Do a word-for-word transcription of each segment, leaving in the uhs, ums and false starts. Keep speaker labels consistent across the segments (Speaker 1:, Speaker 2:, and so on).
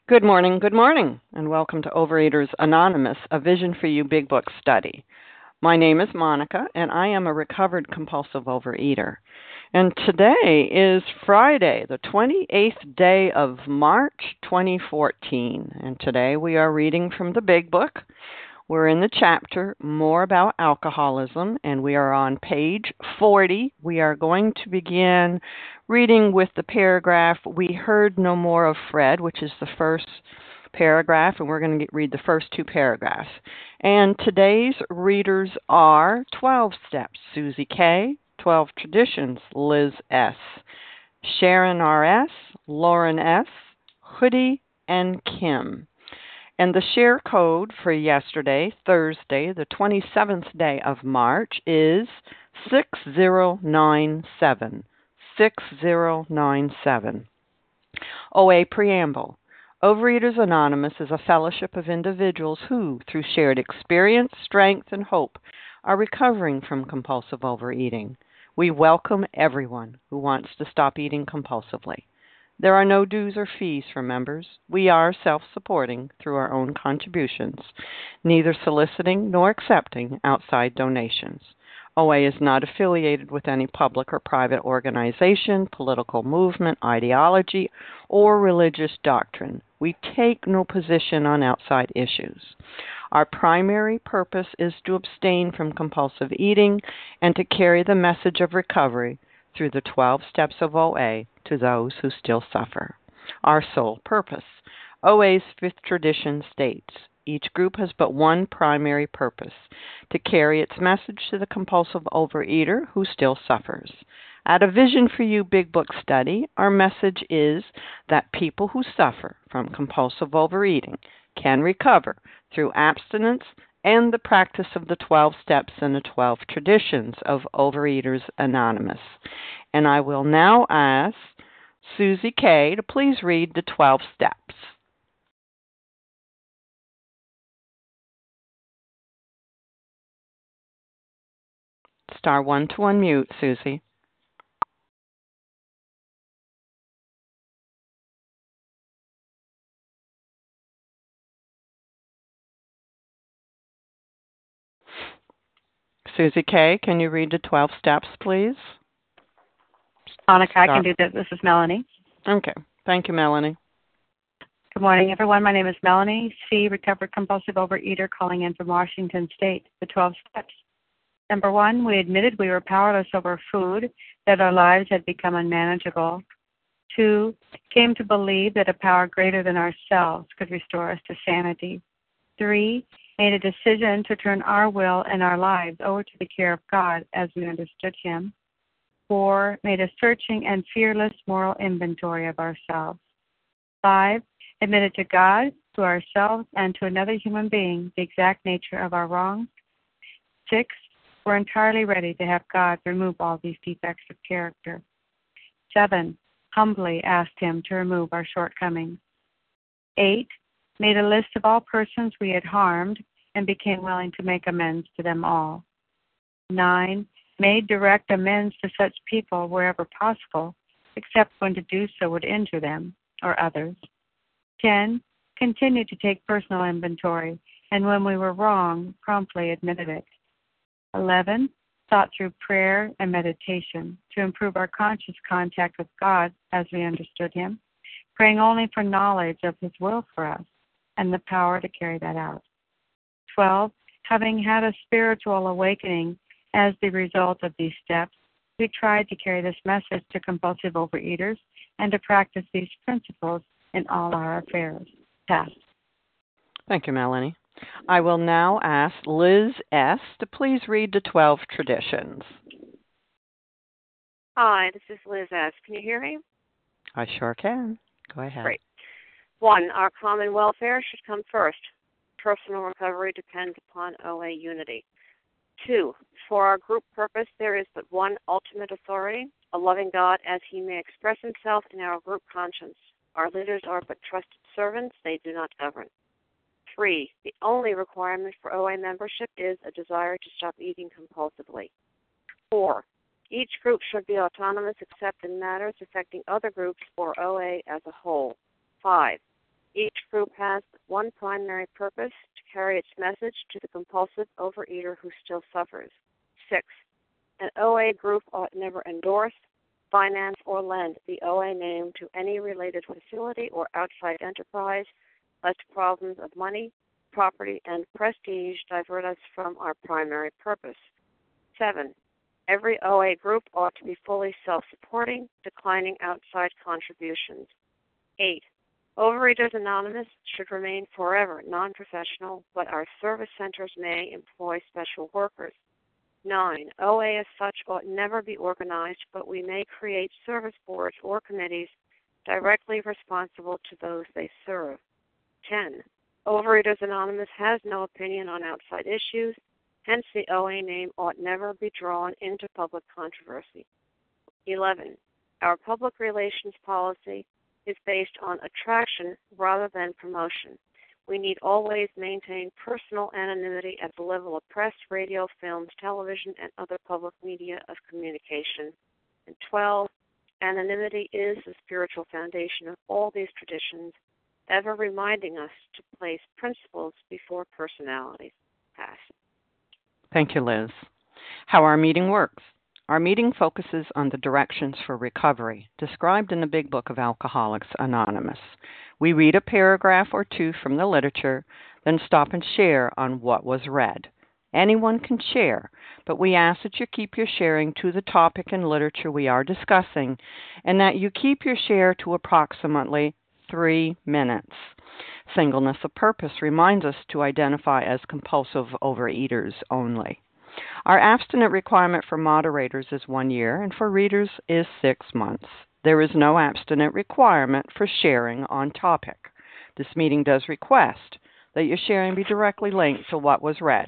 Speaker 1: Good morning, good morning, and welcome to Overeaters Anonymous, a Vision for You Big Book study. My name is Monica, and I am a recovered compulsive overeater. And today is Friday, the twenty-eighth day of March, twenty fourteen. And today we are reading from the Big Book. We're in the chapter More About Alcoholism, and we are on page forty. We are going to begin reading with the paragraph, "We heard no more of Fred," which is the first paragraph, and we're going to get, read the first two paragraphs. And today's readers are twelve Steps, Susie K., twelve Traditions, Liz S., Sharon R S., Lauren S., Hoodie, and Kim. And the share code for yesterday, Thursday, the twenty-seventh day of March, is six zero nine seven. six zero nine seven. O A Preamble. Overeaters Anonymous is a fellowship of individuals who, through shared experience, strength, and hope, are recovering from compulsive overeating. We welcome everyone who wants to stop eating compulsively. There are no dues or fees for members. We are self-supporting through our own contributions, neither soliciting nor accepting outside donations. O A is not affiliated with any public or private organization, political movement, ideology, or religious doctrine. We take no position on outside issues. Our primary purpose is to abstain from compulsive eating and to carry the message of recovery through the twelve steps of O A to those who still suffer. Our sole purpose. O A's fifth tradition states, each group has but one primary purpose, to carry its message to the compulsive overeater who still suffers. At a Vision for You Big Book study, our message is that people who suffer from compulsive overeating can recover through abstinence and the practice of the twelve steps and the twelve traditions of Overeaters Anonymous. And I will now ask Susie K. to please read the twelve steps. Star one to unmute, Susie. Susie K., can you read the twelve steps, please?
Speaker 2: Monica, I can do that. This is Melanie.
Speaker 1: Okay. Thank you, Melanie.
Speaker 2: Good morning, everyone. My name is Melanie C., recovered compulsive overeater, calling in from Washington State. The twelve steps. Number one, we admitted we were powerless over food, that our lives had become unmanageable. Two, came to believe that a power greater than ourselves could restore us to sanity. Three, made a decision to turn our will and our lives over to the care of God as we understood Him. Four, made a searching and fearless moral inventory of ourselves. Five, admitted to God, to ourselves, and to another human being the exact nature of our wrongs. Six, we're entirely ready to have God remove all these defects of character. Seven, humbly asked Him to remove our shortcomings. Eight, made a list of all persons we had harmed and became willing to make amends to them all. Nine, made direct amends to such people wherever possible, except when to do so would injure them or others. Ten, continued to take personal inventory, and when we were wrong, promptly admitted it. Eleven, thought through prayer and meditation to improve our conscious contact with God as we understood Him, praying only for knowledge of His will for us and the power to carry that out. Twelve, having had a spiritual awakening as the result of these steps, we tried to carry this message to compulsive overeaters and to practice these principles in all our affairs. Pass.
Speaker 1: Thank you, Melanie. I will now ask Liz S. to please read the twelve traditions.
Speaker 3: Hi, this is Liz S. Can you hear me?
Speaker 1: I sure can. Go ahead.
Speaker 3: Great. One, our common welfare should come first. Personal recovery depends upon O A unity. Two, for our group purpose, there is but one ultimate authority, a loving God as He may express Himself in our group conscience. Our leaders are but trusted servants, they do not govern. Three, the only requirement for O A membership is a desire to stop eating compulsively. Four, each group should be autonomous except in matters affecting other groups or O A as a whole. Five, Each group has one primary purpose: to carry its message to the compulsive overeater who still suffers. Six, an O A group ought never endorse, finance, or lend the O A name to any related facility or outside enterprise, lest problems of money, property, and prestige divert us from our primary purpose. Seven, every O A group ought to be fully self-supporting, declining outside contributions. Eight, Overeaters Anonymous should remain forever non-professional, but our service centers may employ special workers. Nine, O A as such ought never be organized, but we may create service boards or committees directly responsible to those they serve. Ten, Overeaters Anonymous has no opinion on outside issues, hence the O A name ought never be drawn into public controversy. Eleven, our public relations policy is based on attraction rather than promotion. We need always maintain personal anonymity at the level of press, radio, films, television, and other public media of communication. And twelve, anonymity is the spiritual foundation of all these traditions, ever reminding us to place principles before personalities. Pass.
Speaker 1: Thank you, Liz. How our meeting works. Our meeting focuses on the directions for recovery described in the Big Book of Alcoholics Anonymous. We read a paragraph or two from the literature, then stop and share on what was read. Anyone can share, but we ask that you keep your sharing to the topic and literature we are discussing, and that you keep your share to approximately three minutes. Singleness of purpose reminds us to identify as compulsive overeaters only. Our abstinent requirement for moderators is one year, and for readers is six months. There is no abstinent requirement for sharing on topic. This meeting does request that your sharing be directly linked to what was read.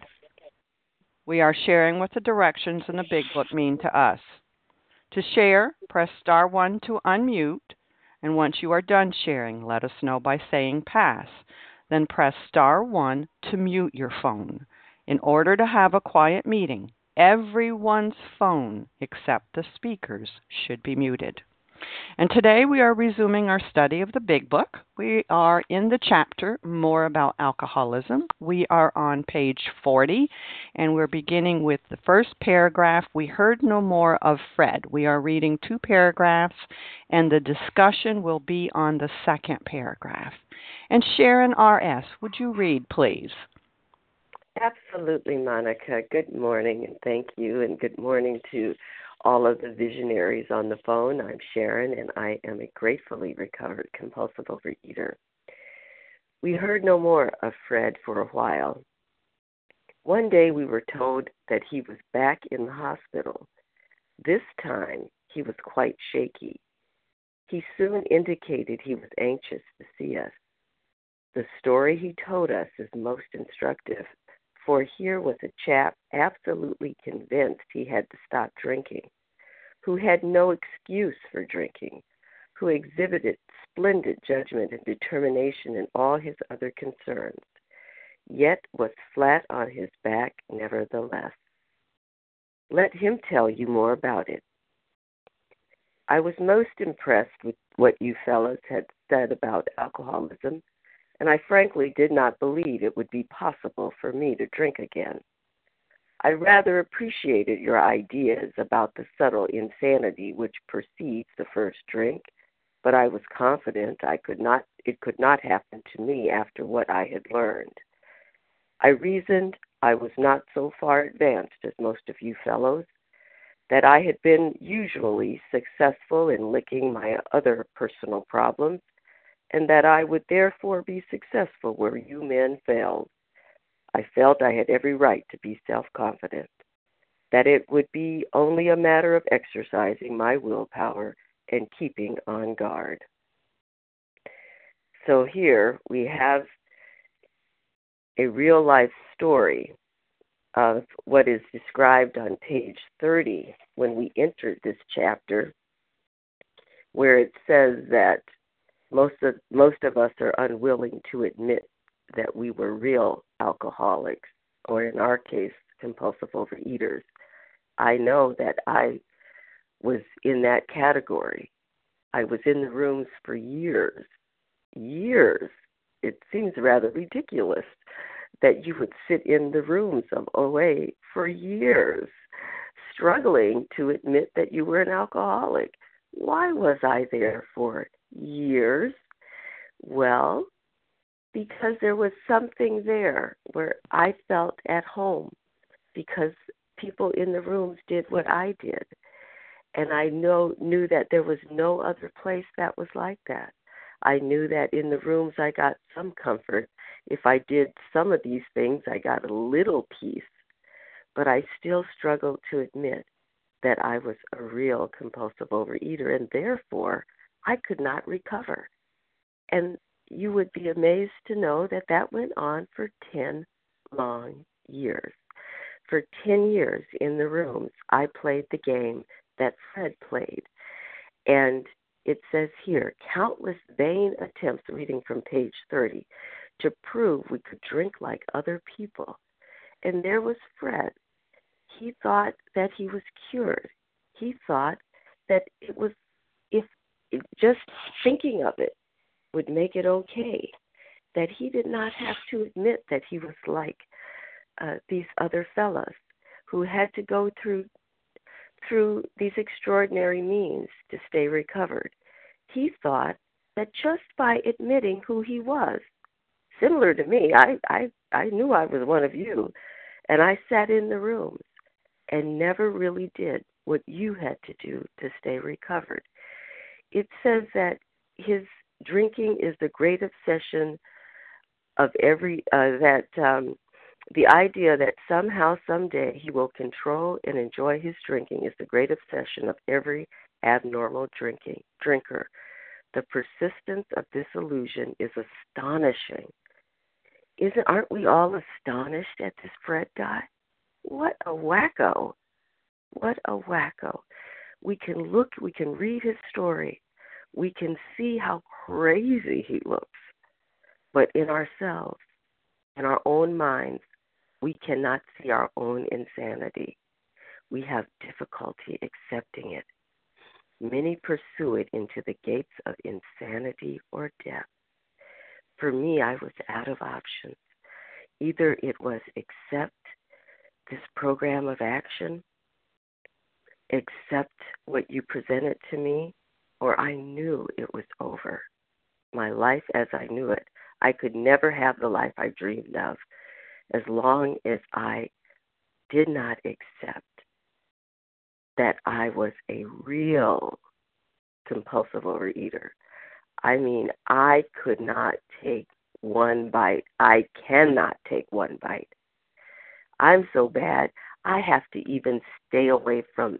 Speaker 1: We are sharing what the directions in the Big Book mean to us. To share, press star one to unmute, and once you are done sharing, let us know by saying pass. Then press star one to mute your phone. In order to have a quiet meeting, everyone's phone except the speaker's should be muted. And today we are resuming our study of the Big Book. We are in the chapter More About Alcoholism. We are on page forty, and we're beginning with the first paragraph, We Heard No More of Fred. We are reading two paragraphs, and the discussion will be on the second paragraph. And Sharon R S, would you read, please?
Speaker 4: Absolutely, Monica. Good morning, and thank you, and good morning to all of the visionaries on the phone. I'm Sharon, and I am a gratefully recovered compulsive overeater. We heard no more of Fred for a while. One day we were told that he was back in the hospital. This time he was quite shaky. He soon indicated he was anxious to see us. The story he told us is most instructive, for here was a chap absolutely convinced he had to stop drinking, who had no excuse for drinking, who exhibited splendid judgment and determination in all his other concerns, yet was flat on his back nevertheless. Let him tell you more about it. I was most impressed with what you fellows had said about alcoholism, and I frankly did not believe it would be possible for me to drink again. I rather appreciated your ideas about the subtle insanity which precedes the first drink, but I was confident I could not, it could not happen to me after what I had learned. I reasoned I was not so far advanced as most of you fellows, that I had been usually successful in licking my other personal problems, and that I would therefore be successful where you men failed. I felt I had every right to be self-confident, that it would be only a matter of exercising my willpower and keeping on guard. So here we have a real-life story of what is described on page thirty when we entered this chapter, where it says that Most of, most of us are unwilling to admit that we were real alcoholics, or in our case, compulsive overeaters. I know that I was in that category. I was in the rooms for years, years, it seems rather ridiculous that you would sit in the rooms of O A for years, struggling to admit that you were an alcoholic. Why was I there for years? Well, because there was something there where I felt at home, because people in the rooms did what I did. And I know, knew that there was no other place that was like that. I knew that in the rooms I got some comfort. If I did some of these things, I got a little peace. But I still struggled to admit that I was a real compulsive overeater, and therefore I could not recover. And you would be amazed to know that that went on for ten long years. For ten years in the rooms, I played the game that Fred played. And it says here, countless vain attempts, reading from page thirty, to prove we could drink like other people. And there was Fred. He thought that he was cured. He thought that it was, if it, just thinking of it would make it okay, that he did not have to admit that he was like uh, these other fellas who had to go through through these extraordinary means to stay recovered. He thought that just by admitting who he was, similar to me, I, I, I knew I was one of you, and I sat in the rooms and never really did what you had to do to stay recovered. It says that his drinking is the great obsession of every, uh, that um, the idea that somehow, someday, he will control and enjoy his drinking is the great obsession of every abnormal drinking drinker. The persistence of this illusion is astonishing. Isn't, aren't we all astonished at this Fred guy? What a wacko. What a wacko. We can look, we can read his story. We can see how crazy he looks. But in ourselves, in our own minds, we cannot see our own insanity. We have difficulty accepting it. Many pursue it into the gates of insanity or death. For me, I was out of options. Either it was accept this program of action, accept what you presented to me, or I knew it was over. My life as I knew it. I could never have the life I dreamed of as long as I did not accept that I was a real compulsive overeater. I mean, I could not take one bite. I cannot take one bite. I'm so bad, I have to even stay away from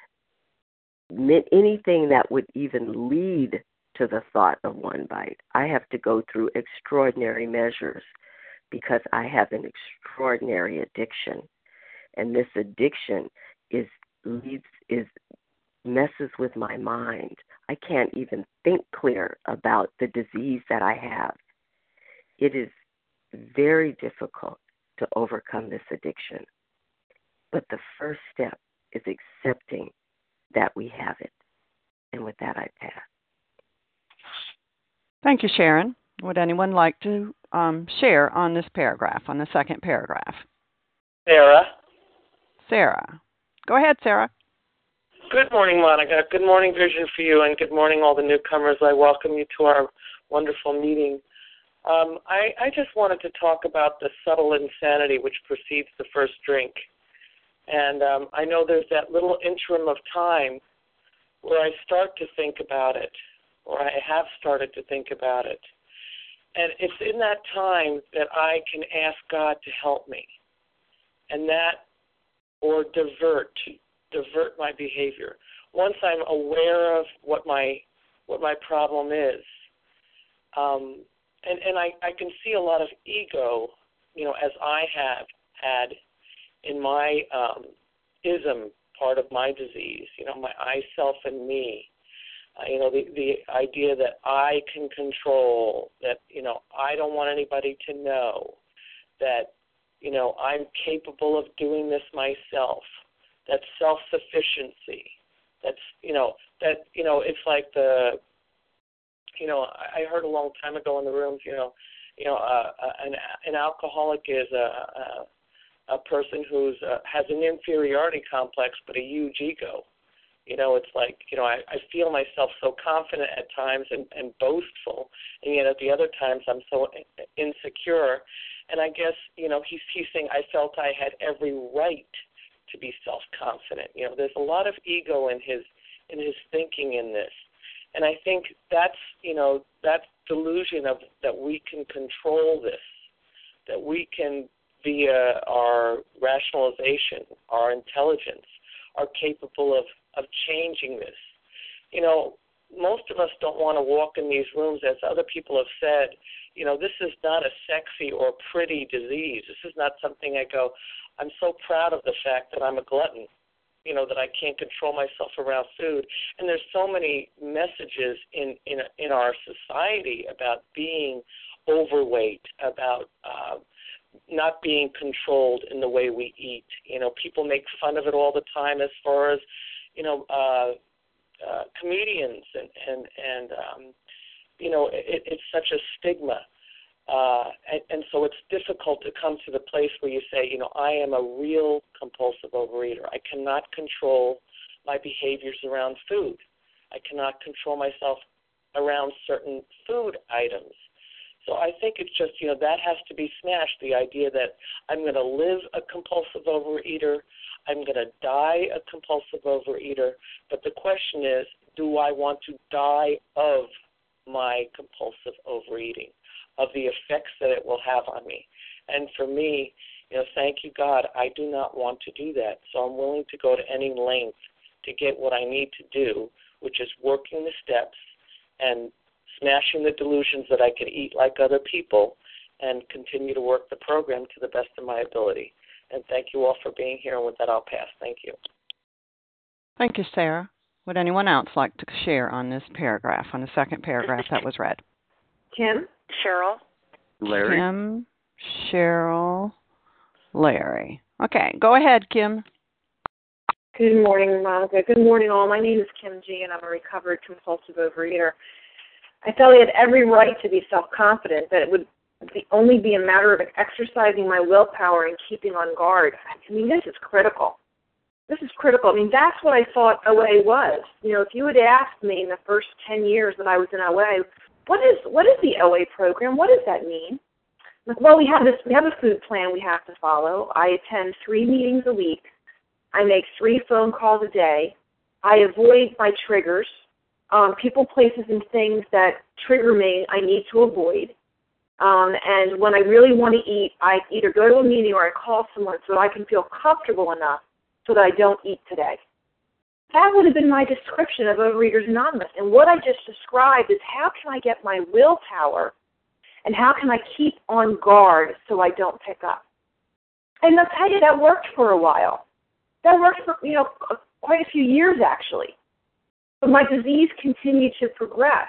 Speaker 4: anything that would even lead to the thought of one bite. I have to go through extraordinary measures because I have an extraordinary addiction. And this addiction is leads is messes with my mind. I can't even think clear about the disease that I have. It is very difficult to overcome this addiction. But the first step is accepting that we have it. And with that, I pass.
Speaker 1: Thank you, Sharon. Would anyone like to um, share on this paragraph, on the second paragraph?
Speaker 5: Sarah.
Speaker 1: Sarah. Go ahead, Sarah.
Speaker 5: Good morning, Monica. Good morning, Vision for You, and good morning, all the newcomers. I welcome you to our wonderful meeting. Um, I, I just wanted to talk about the subtle insanity which precedes the first drink. And um, I know there's that little interim of time where I start to think about it, or I have started to think about it. And it's in that time that I can ask God to help me, and that, or divert, divert my behavior. Once I'm aware of what my what my problem is, um, and, and I, I can see a lot of ego, you know, as I have had in my um, ism part of my disease, you know, my I, self, and me. Uh, you know, the, the idea that I can control, that, you know, I don't want anybody to know, that, you know, I'm capable of doing this myself, that self-sufficiency, that's, you know, that, you know, it's like the, you know, I heard a long time ago in the rooms, you know, You know, uh, an, an alcoholic is a, a, a person who's uh, has an inferiority complex but a huge ego. You know, it's like, you know, I, I feel myself so confident at times and, and boastful, and yet at the other times I'm so insecure. And I guess, you know, he's, he's saying I felt I had every right to be self-confident. You know, there's a lot of ego in his in his thinking in this. And I think that's, you know, that delusion of that we can control this, that we can, via our rationalization, our intelligence, are capable of, of changing this. You know, most of us don't want to walk in these rooms, as other people have said. You know, this is not a sexy or pretty disease. This is not something I go, I'm so proud of the fact that I'm a glutton, you know, that I can't control myself around food. And there's so many messages in, in, in our society about being overweight, about uh, not being controlled in the way we eat. You know, people make fun of it all the time as far as, you know, uh, uh, comedians and, and, and um, you know, it, it's such a stigma. Uh, and, and so it's difficult to come to the place where you say, you know, I am a real compulsive overeater. I cannot control my behaviors around food. I cannot control myself around certain food items. So I think it's just, you know, that has to be smashed, the idea that I'm going to live a compulsive overeater, I'm going to die a compulsive overeater, but the question is, do I want to die of my compulsive overeating, of the effects that it will have on me? And for me, you know, thank you, God, I do not want to do that. So I'm willing to go to any length to get what I need to do, which is working the steps and smashing the delusions that I could eat like other people and continue to work the program to the best of my ability. And thank you all for being here. And with that, I'll pass. Thank you.
Speaker 1: Thank you, Sarah. Would anyone else like to share on this paragraph, on the second paragraph that was read?
Speaker 3: Kim? Cheryl?
Speaker 6: Larry?
Speaker 1: Kim, Cheryl, Larry. Okay, go ahead, Kim.
Speaker 7: Good morning, Monica. Good morning, all. My name is Kim G., and I'm a recovered compulsive overeater. I felt I had every right to be self-confident, that it would be, only be a matter of exercising my willpower and keeping on guard. I mean, this is critical. This is critical. I mean, that's what I thought O A was. You know, if you had asked me in the first ten years that I was in O A, what is what is the O A program? What does that mean? Like, well, we have this. We have a food plan we have to follow. I attend three meetings a week. I make three phone calls a day. I avoid my triggers. Um, people, places, and things that trigger me, I need to avoid. Um, and when I really want to eat, I either go to a meeting or I call someone so I can feel comfortable enough so that I don't eat today. That would have been my description of Overeaters Anonymous. And what I just described is how can I get my willpower and how can I keep on guard so I don't pick up. And I'll tell you, that worked for a while. That worked for, you know, quite a few years, actually. But my disease continued to progress.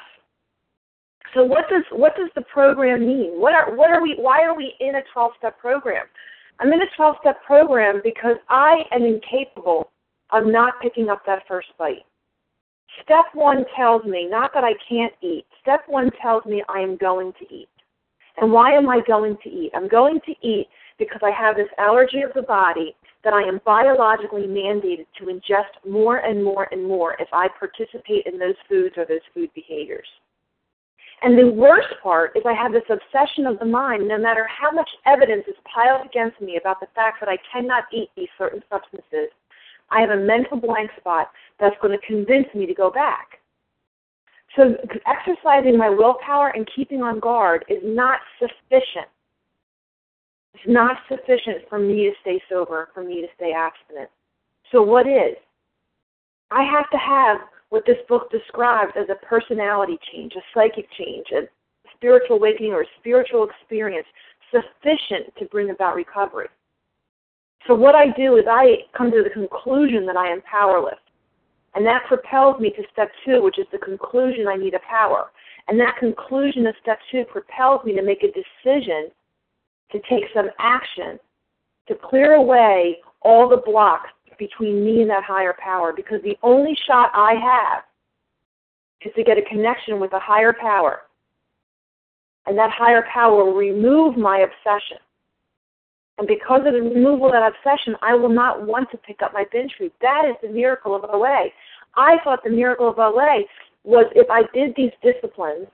Speaker 7: So what does what does the program mean? What are what are we? Why are we in a twelve-step program? I'm in a twelve-step program because I am incapable of not picking up that first bite. Step one tells me not that I can't eat. Step one tells me I am going to eat. And why am I going to eat? I'm going to eat because I have this allergy of the body that I am biologically mandated to ingest more and more and more if I participate in those foods or those food behaviors. And the worst part is I have this obsession of the mind, no matter how much evidence is piled against me about the fact that I cannot eat these certain substances, I have a mental blank spot that's going to convince me to go back. So exercising my willpower and keeping on guard is not sufficient. It's not sufficient for me to stay sober, for me to stay abstinent. So what is? I have to have what this book describes as a personality change, a psychic change, a spiritual awakening or a spiritual experience sufficient to bring about recovery. So what I do is I come to the conclusion that I am powerless. And that propels me to step two, which is the conclusion I need a power. And that conclusion of step two propels me to make a decision to take some action to clear away all the blocks between me and that higher power, because the only shot I have is to get a connection with a higher power and that higher power will remove my obsession. And because of the removal of that obsession, I will not want to pick up my binge food. That is the miracle of O A. I thought the miracle of O A was if I did these disciplines,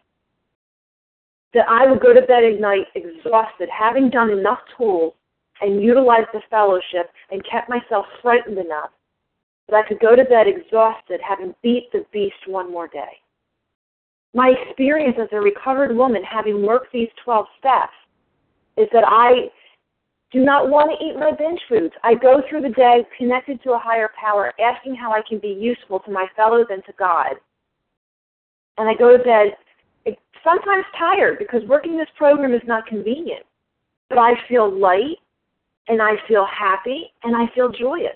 Speaker 7: that I would go to bed at night exhausted, having done enough tools and utilized the fellowship and kept myself frightened enough that I could go to bed exhausted, having beat the beast one more day. My experience as a recovered woman, having worked these twelve steps, is that I do not want to eat my binge foods. I go through the day connected to a higher power, asking how I can be useful to my fellows and to God. And I go to bed sometimes tired because working this program is not convenient. But I feel light, and I feel happy, and I feel joyous.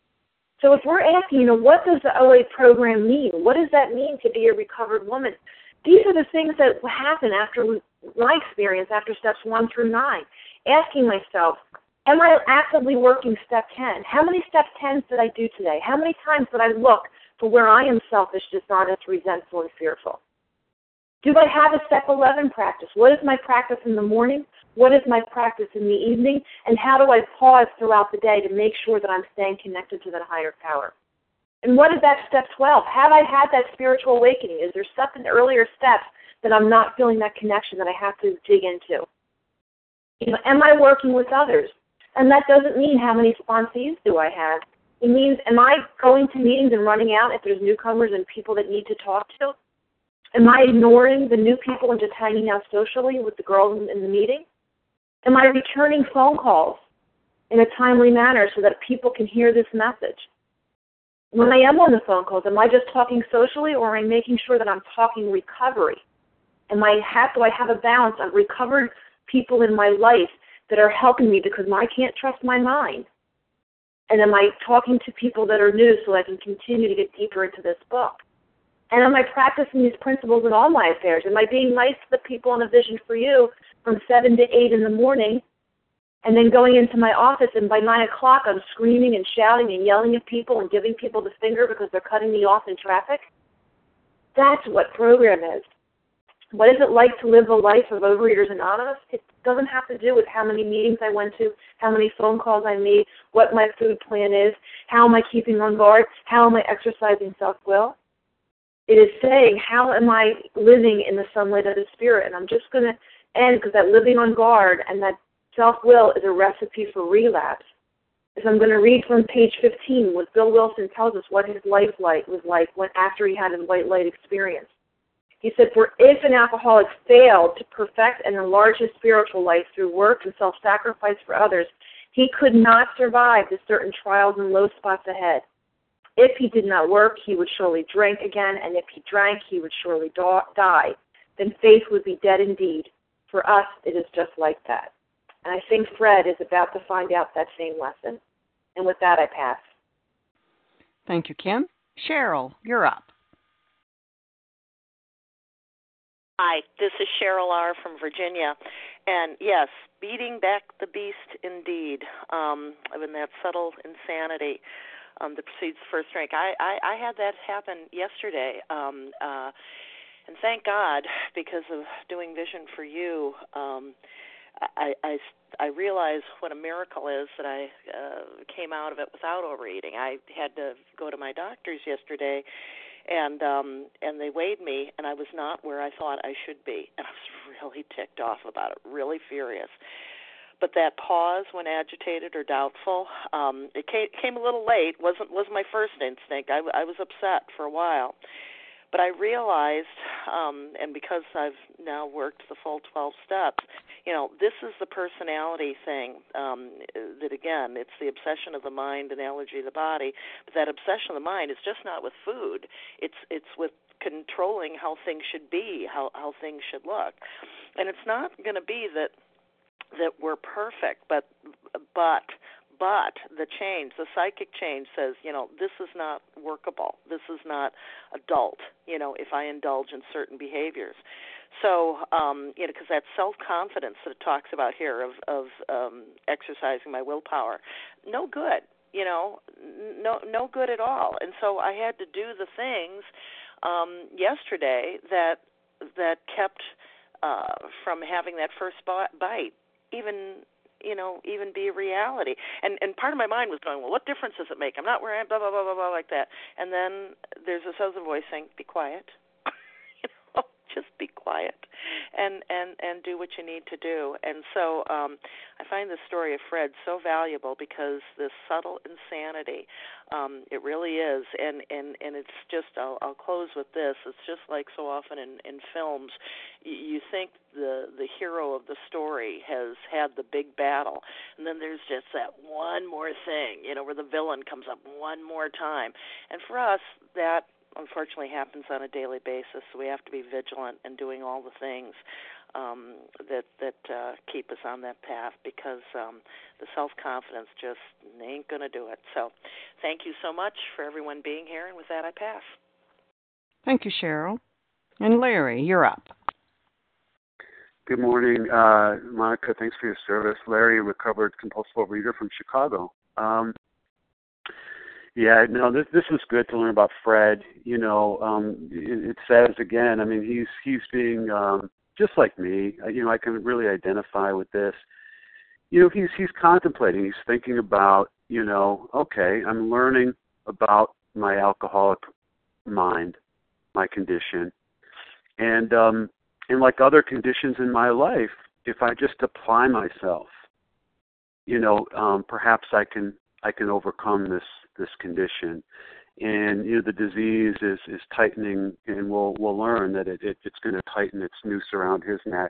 Speaker 7: So if we're asking, you know, what does the O A program mean? What does that mean to be a recovered woman? These are the things that happen after my experience, after steps one through nine. Asking myself, am I actively working step ten? How many step tens did I do today? How many times did I look for where I am selfish, dishonest, resentful, and fearful? Do I have a step eleven practice? What is my practice in the morning? What is my practice in the evening? And how do I pause throughout the day to make sure that I'm staying connected to that higher power? And what is that step twelve? Have I had that spiritual awakening? Is there stuff in the earlier steps that I'm not feeling that connection that I have to dig into? You know, am I working with others? And that doesn't mean how many sponsees do I have. It means, am I going to meetings and running out if there's newcomers and people that need to talk to? Am I ignoring the new people and just hanging out socially with the girls in the meeting? Am I returning phone calls in a timely manner so that people can hear this message? When I am on the phone calls, am I just talking socially, or am I making sure that I'm talking recovery? Am I have, do I have a balance of recovered people in my life that are helping me because I can't trust my mind? And am I talking to people that are new so I can continue to get deeper into this book? And am I practicing these principles in all my affairs? Am I being nice to the people in A Vision for You from seven to eight in the morning, and then going into my office, and by nine o'clock I'm screaming and shouting and yelling at people and giving people the finger because they're cutting me off in traffic? That's what program is. What is it like to live the life of Overeaters Anonymous? It doesn't have to do with how many meetings I went to, how many phone calls I made, what my food plan is, how am I keeping on guard, how am I exercising self-will. It is saying, how am I living in the sunlight of the Spirit? And I'm just going to end, because that living on guard and that self-will is a recipe for relapse. As I'm going to read from page fifteen, what Bill Wilson tells us what his life light was like when, after he had his white light experience. He said, for if an alcoholic failed to perfect and enlarge his spiritual life through work and self-sacrifice for others, he could not survive the certain trials and low spots ahead. If he did not work, he would surely drink again, and if he drank, he would surely die. Then faith would be dead indeed. For us, it is just like that. And I think Fred is about to find out that same lesson. And with that, I pass.
Speaker 1: Thank you, Kim. Cheryl, you're up.
Speaker 6: Hi, this is Cheryl R. from Virginia. And yes, beating back the beast indeed, um, in that subtle insanity um, that precedes the first drink. I, I, I had that happen yesterday. Um, uh, and thank God, because of doing Vision for You, um, I, I, I realize what a miracle is that I uh, came out of it without overeating. I had to go to my doctor's yesterday, and um, and they weighed me, and I was not where I thought I should be. And I was really ticked off about it, really furious. But that pause when agitated or doubtful, um, it came, came a little late. wasn't was my first instinct. I, I was upset for a while. But I realized, um, and because I've now worked the full twelve steps, you know, this is the personality thing um, that, again, it's the obsession of the mind and allergy of the body. But that obsession of the mind is just not with food. It's it's with controlling how things should be, how, how things should look. And it's not going to be that that we're perfect, but but... But the change, the psychic change says, you know, this is not workable. This is not adult, you know, if I indulge in certain behaviors. So, um, you know, because that self-confidence that it talks about here of, of um, exercising my willpower, no good, you know, no no good at all. And so I had to do the things um, yesterday that that kept uh, from having that first bite even, you know, even be a reality. And and part of my mind was going, well, what difference does it make? I'm not where I am, blah, blah, blah, blah, blah, like that. And then there's this other voice saying, be quiet. you know, just be quiet and, and, and do what you need to do. And so um, I find the story of Fred so valuable because this subtle insanity, um, it really is. And, and, and it's just, I'll, I'll close with this. It's just like so often in, in films, you, you think the, the hero of the story has had the big battle, and then there's just that one more thing, you know, where the villain comes up one more time. And for us, that unfortunately happens on a daily basis, so we have to be vigilant in doing all the things um, that that uh, keep us on that path, because um, the self-confidence just ain't going to do it. So thank you so much for everyone being here, and with that, I pass.
Speaker 1: Thank you, Cheryl. And Larry, you're up.
Speaker 8: Good morning, uh, Monica. Thanks for your service. Larry, recovered compulsive overeater from Chicago. Um, Yeah, no, this this was good to learn about Fred. You know, um, it, it says again. I mean, he's he's being um, just like me. You know, I can really identify with this. You know, he's he's contemplating. He's thinking about. You know, okay, I'm learning about my alcoholic mind, my condition, and um, and like other conditions in my life, if I just apply myself, you know, um, perhaps I can I can overcome this. this condition. And you know, the disease is, is tightening, and we'll we'll learn that it, it it's going to tighten its noose around his neck,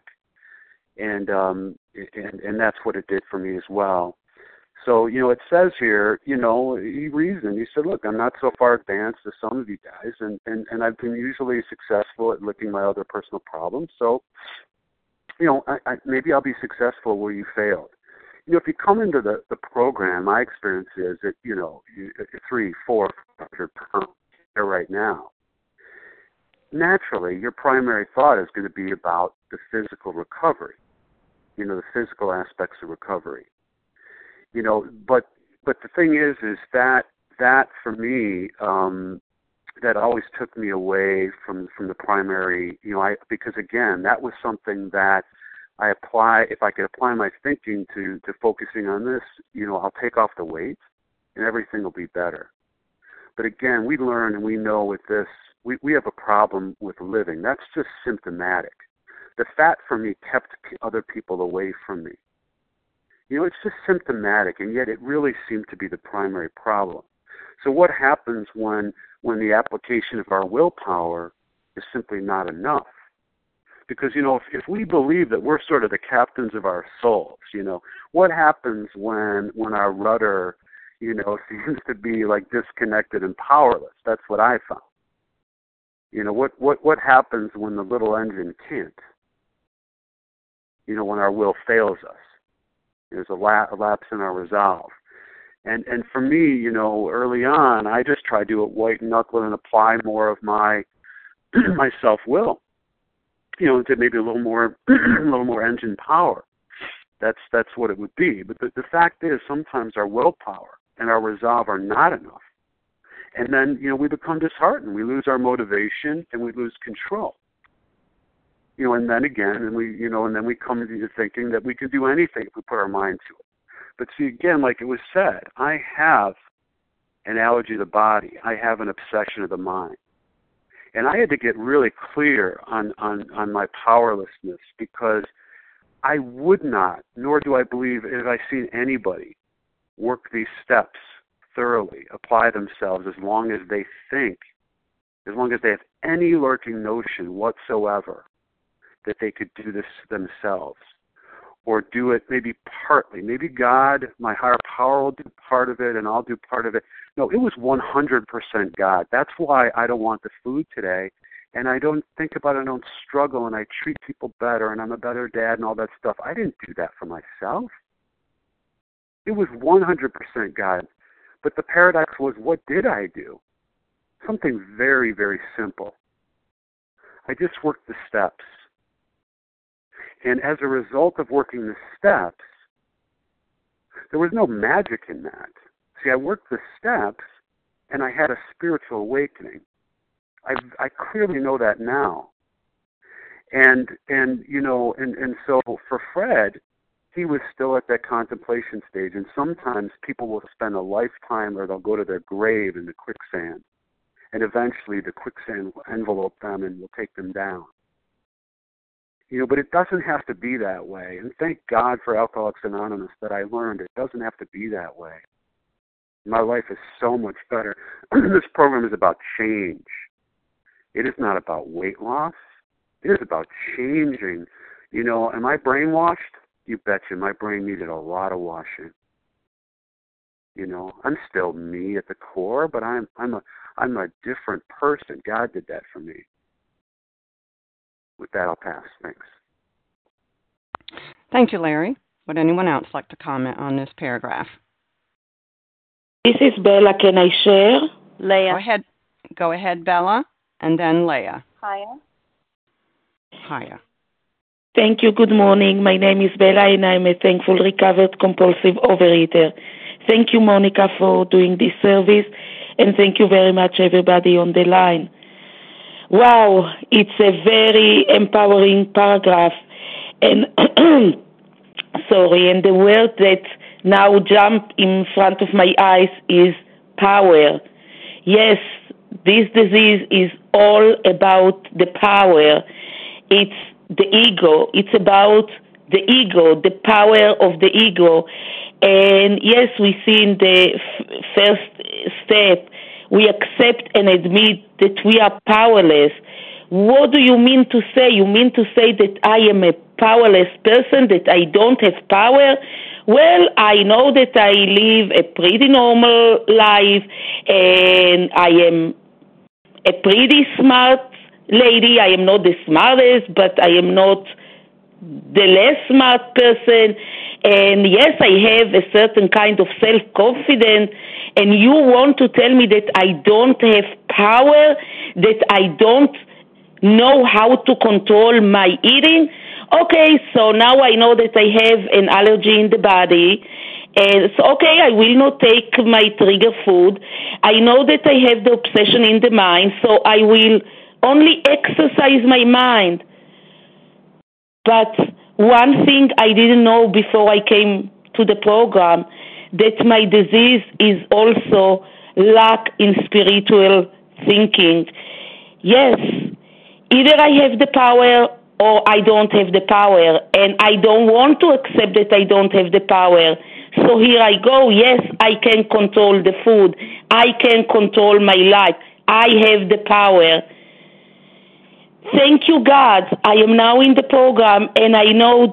Speaker 8: and um and and that's what it did for me as well. So you know, it says here, you know, he reasoned. He said, look, I'm not so far advanced as some of you guys, and and and I've been usually successful at licking my other personal problems. So you know, I, I, maybe I'll be successful where you failed. You know, if you come into the, the program, my experience is that, you know, you, three, four, five hundred pounds there right now. Naturally, your primary thought is going to be about the physical recovery, you know, the physical aspects of recovery. You know, but but the thing is, is that that for me, um, that always took me away from from the primary, you know, I because again, that was something that I apply, if I could apply my thinking to, to focusing on this, you know, I'll take off the weight and everything will be better. But again, we learn and we know with this, we, we have a problem with living. That's just symptomatic. The fat for me kept other people away from me. You know, it's just symptomatic, and yet it really seemed to be the primary problem. So what happens when, when the application of our willpower is simply not enough? Because, you know, if, if we believe that we're sort of the captains of our souls, you know, what happens when when our rudder, you know, seems to be like disconnected and powerless? That's what I found. You know, what, what, what happens when the little engine can't? You know, when our will fails us. There's a, la- a lapse in our resolve. And and for me, you know, early on, I just tried to white knuckle and apply more of my my self-will. You know, to maybe a little more, a little more engine power. That's that's what it would be. But the, the fact is, sometimes our willpower and our resolve are not enough, and then you know we become disheartened. We lose our motivation and we lose control. You know, and then again, and we you know, and then we come into thinking that we can do anything if we put our mind to it. But see, again, like it was said, I have an allergy to the body. I have an obsession of the mind. And I had to get really clear on, on, on my powerlessness, because I would not, nor do I believe have I seen anybody work these steps thoroughly, apply themselves as long as they think, as long as they have any lurking notion whatsoever that they could do this themselves, or do it maybe partly. Maybe God, my higher power, will do part of it, and I'll do part of it. No, it was one hundred percent God. That's why I don't want the food today, and I don't think about it, I don't struggle, and I treat people better, and I'm a better dad and all that stuff. I didn't do that for myself. It was one hundred percent God. But the paradox was, what did I do? Something very, very simple. I just worked the steps. And as a result of working the steps, there was no magic in that. See, I worked the steps, and I had a spiritual awakening. I, I clearly know that now. And and you know, and, and so for Fred, he was still at that contemplation stage. And sometimes people will spend a lifetime, or they'll go to their grave in the quicksand, and eventually the quicksand will envelope them and will take them down. You know, but it doesn't have to be that way. And thank God for Alcoholics Anonymous that I learned it doesn't have to be that way. My life is so much better. This program is about change. It is not about weight loss. It is about changing. You know, am I brainwashed? You betcha. My brain needed a lot of washing. You know, I'm still me at the core, but I'm I'm a I'm a different person. God did that for me. With that, I'll pass. Thanks.
Speaker 1: Thank you, Larry. Would anyone else like to comment on this paragraph?
Speaker 9: This is Bella. Can I share?
Speaker 1: Leah. Go ahead. Go ahead, Bella, and then Leah.
Speaker 10: Hiya.
Speaker 1: Hiya.
Speaker 9: Thank you. Good morning. My name is Bella, and I'm a thankful recovered compulsive overeater. Thank you, Monica, for doing this service, and thank you very much, everybody on the line. Wow, it's a very empowering paragraph, and sorry, and the word that now jump in front of my eyes is power. Yes, this disease is all about the power. It's the ego. It's about the ego, the power of the ego. And yes, we see in the f- first step, we accept and admit that we are powerless. What do you mean to say? You mean to say that I am a powerless person, that I don't have power? Well, I know that I live a pretty normal life, and I am a pretty smart lady. I am not the smartest, but I am not the less smart person. And yes, I have a certain kind of self-confidence, and you want to tell me that I don't have power, that I don't know how to control my eating? Okay, so now I know that I have an allergy in the body, and so, okay, I will not take my trigger food. I know that I have the obsession in the mind, so I will only exercise my mind. But one thing I didn't know before I came to the program, that my disease is also lack in spiritual thinking. Yes, either I have the power or I don't have the power, and I don't want to accept that I don't have the power. So here I go. Yes, I can control the food. I can control my life. I have the power. Thank you, God. I am now in the program, and I know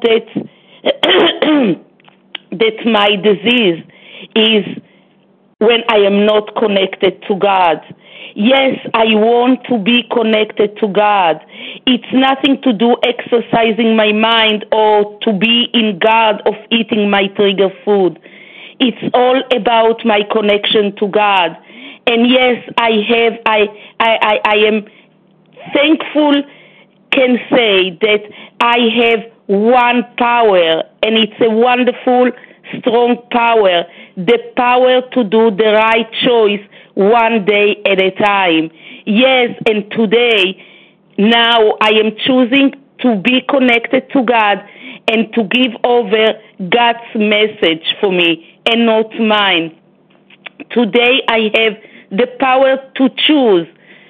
Speaker 9: that that my disease is when I am not connected to God. Yes, I want to be connected to God. It's nothing to do exercising my mind or to be in God of eating my trigger food. It's all about my connection to God. And yes, I have, I, I, I, I am thankful, can say that I have one power, and it's a wonderful, strong power, the power to do the right choice one day at a time. Yes, and today, now I am choosing to be connected to God and to give over God's message for me and not mine. Today I have the power to choose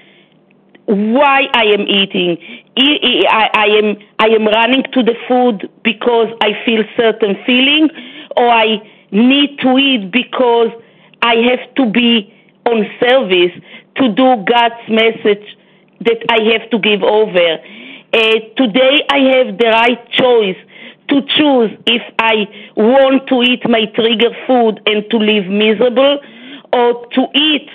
Speaker 9: why I am eating. I, I am I am running to the food because I feel certain feeling, or I need to eat because I have to be on service to do God's message that I have to give over. Uh, today I have the right choice to choose if I want to eat my trigger food and to live miserable, or to eat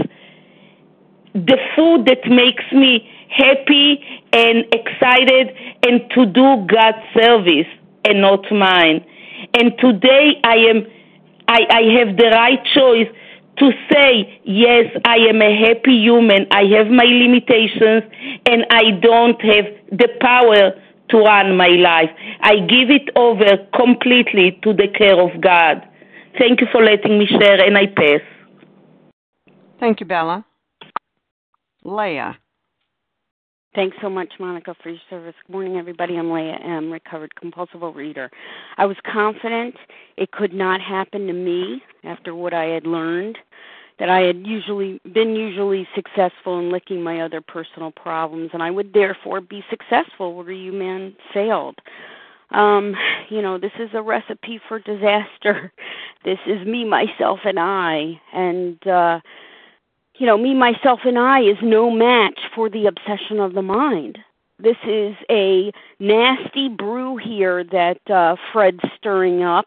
Speaker 9: the food that makes me happy and excited and to do God's service and not mine. And today I am I, I have the right choice to say, yes, I am a happy human. I have my limitations, and I don't have the power to run my life. I give it over completely to the care of God. Thank you for letting me share, and I pass.
Speaker 1: Thank you, Bella. Leah.
Speaker 10: Thanks so much, Monica, for your service. Good morning, everybody. I'm Leah M., recovered compulsive overeater. I was confident it could not happen to me after what I had learned, that I had usually been usually successful in licking my other personal problems, and I would therefore be successful where you men failed. Um, you know, this is a recipe for disaster. This is me, myself, and I, and uh you know, me, myself, and I is no match for the obsession of the mind. This is a nasty brew here that uh, Fred's stirring up,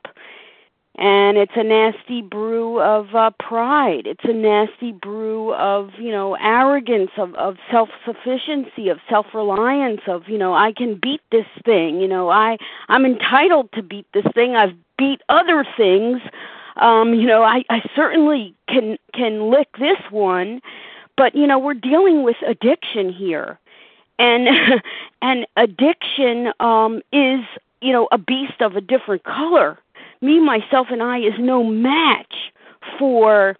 Speaker 10: and it's a nasty brew of uh, pride. It's a nasty brew of, you know, arrogance, of, of self-sufficiency, of self-reliance, of, you know, I can beat this thing. You know, I, I'm entitled to beat this thing. I've beat other things. Um, you know, I, I certainly can can lick this one, but, you know, we're dealing with addiction here. And and addiction um, is, you know, a beast of a different color. Me, myself, and I is no match for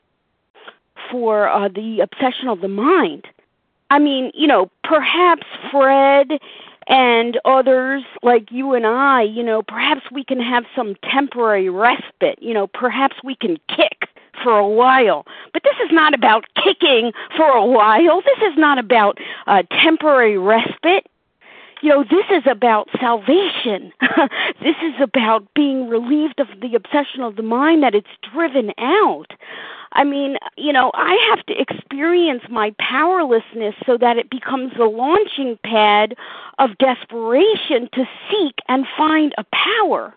Speaker 10: for uh, the obsession of the mind. I mean, you know, perhaps Fred and others like you and I, you know, perhaps we can have some temporary respite. You know, perhaps we can kick for a while. But this is not about kicking for a while. This is not about uh, temporary respite. You know, this is about salvation. This is about being relieved of the obsession of the mind that it's driven out. I mean, you know, I have to experience my powerlessness so that it becomes the launching pad of desperation to seek and find a power.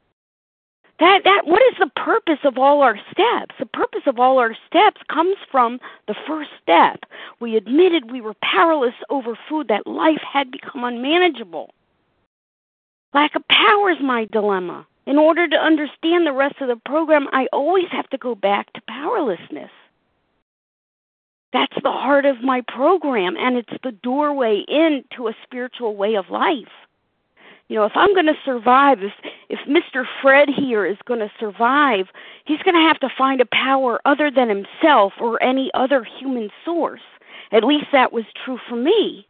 Speaker 10: That that what is the purpose of all our steps? The purpose of all our steps comes from the first step. We admitted we were powerless over food, that life had become unmanageable. Lack of power is my dilemma. In order to understand the rest of the program, I always have to go back to powerlessness. That's the heart of my program, and it's the doorway into a spiritual way of life. You know, if I'm going to survive, if, if Mister Fred here is going to survive, he's going to have to find a power other than himself or any other human source. At least that was true for me.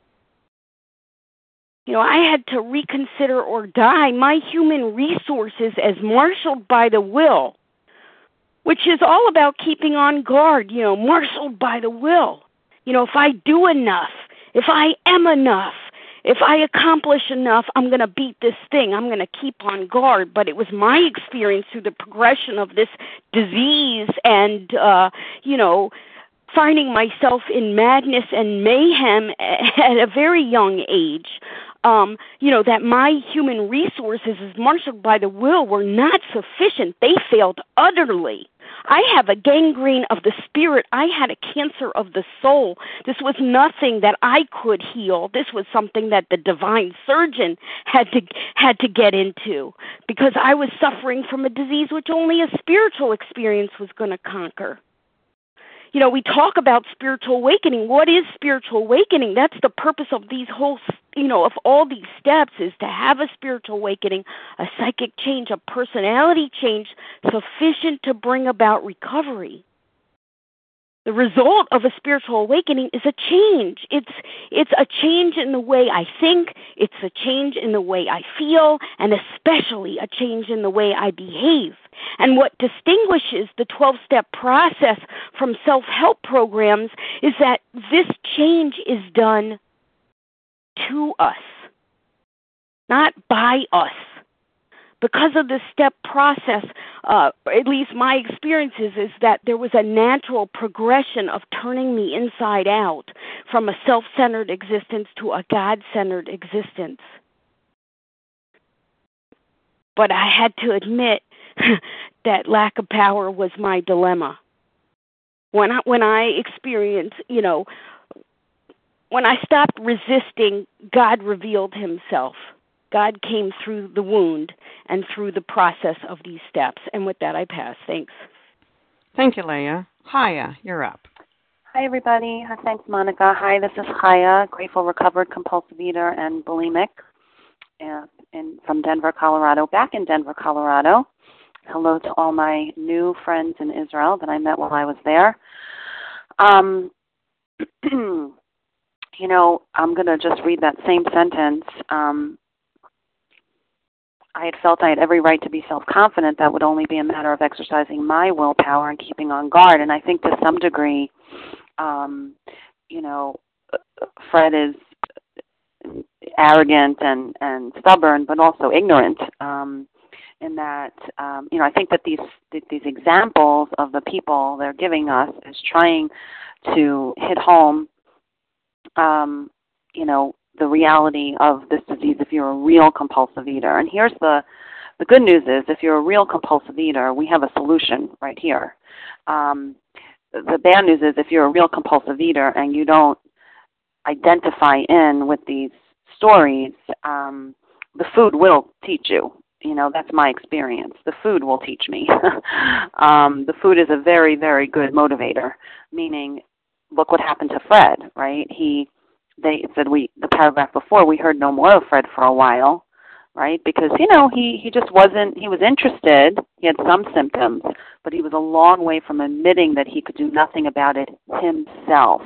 Speaker 10: You know, I had to reconsider or die my human resources as marshaled by the will, which is all about keeping on guard, you know, marshaled by the will. You know, if I do enough, if I am enough, if I accomplish enough, I'm going to beat this thing. I'm going to keep on guard. But it was my experience through the progression of this disease and, uh, you know, finding myself in madness and mayhem at a very young age, um, you know, that my human resources as marshaled by the will were not sufficient. They failed utterly. I have a gangrene of the spirit. I had a cancer of the soul. This was nothing that I could heal. This was something that the divine surgeon had to had to get into, because I was suffering from a disease which only a spiritual experience was going to conquer. You know, we talk about spiritual awakening. What is spiritual awakening? That's the purpose of these whole, you know, of all these steps, is to have a spiritual awakening, a psychic change, a personality change sufficient to bring about recovery. The result of a spiritual awakening is a change. It's it's a change in the way I think, it's a change in the way I feel, and especially a change in the way I behave. And what distinguishes the twelve-step process from self-help programs is that this change is done to us, not by us. Because of the step process, uh, at least my experiences is that there was a natural progression of turning me inside out from a self-centered existence to a God-centered existence. But I had to admit that lack of power was my dilemma. When I, when I experienced, you know, when I stopped resisting, God revealed himself. God came through the wound and through the process of these steps. And with that, I pass. Thanks.
Speaker 1: Thank you, Leah. Haya, you're up.
Speaker 11: Hi, everybody. Thanks, Monica. Hi, this is Haya, grateful recovered compulsive eater and bulimic, and, and from Denver, Colorado, back in Denver, Colorado. Hello to all my new friends in Israel that I met while I was there. Um, you know, I'm going to just read that same sentence. Um, I had felt I had every right to be self-confident. That would only be a matter of exercising my willpower and keeping on guard. And I think to some degree, um, you know, Fred is arrogant and, and stubborn, but also ignorant. Um, in that, um, you know, I think that these these examples of the people they're giving us is trying to hit home, um, you know, the reality of this disease if you're a real compulsive eater. And here's the, the good news is if you're a real compulsive eater, we have a solution right here. Um, the bad news is if you're a real compulsive eater and you don't identify in with these stories, um, the food will teach you. You know, that's my experience. The food will teach me. um, the food is a very, very good motivator, meaning look what happened to Fred, right? He They said we the paragraph before, we heard no more of Fred for a while, right? Because, you know, he, he just wasn't, he was interested. He had some symptoms, but he was a long way from admitting that he could do nothing about it himself.